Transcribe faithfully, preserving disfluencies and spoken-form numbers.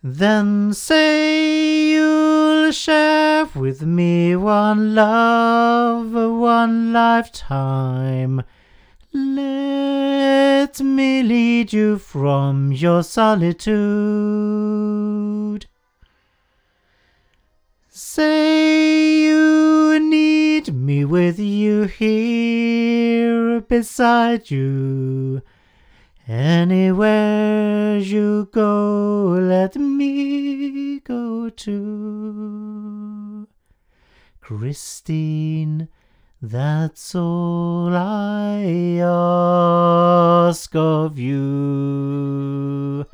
Then say you'll share with me one love, one lifetime. Let me lead you from your solitude. Say you need me with you here beside you. Anywhere you go, let me go too. Christine, that's all I ask of you.